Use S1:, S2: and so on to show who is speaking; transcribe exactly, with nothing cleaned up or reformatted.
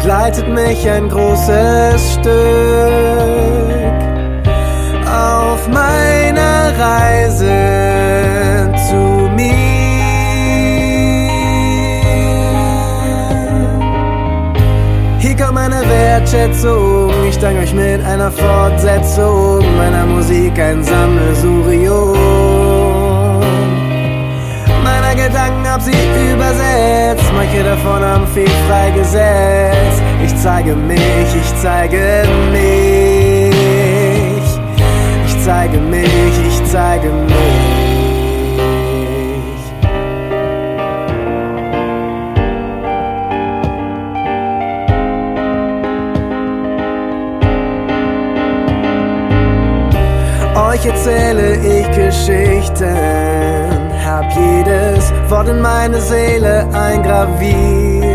S1: begleitet mich ein großes Stück auf meiner Reise zu mir. Hier kommt meine Wertschätzung, ich danke euch mit einer Fortsetzung meiner Musik, ein Sammelsurium meiner Gedanken, hab sie übersetzt, manche davon haben viel freigesetzt. Ich zeige mich, ich zeige mich, ich zeige mich, ich zeige mich. Euch erzähle ich Geschichten, hab jedes Wort in meine Seele eingraviert.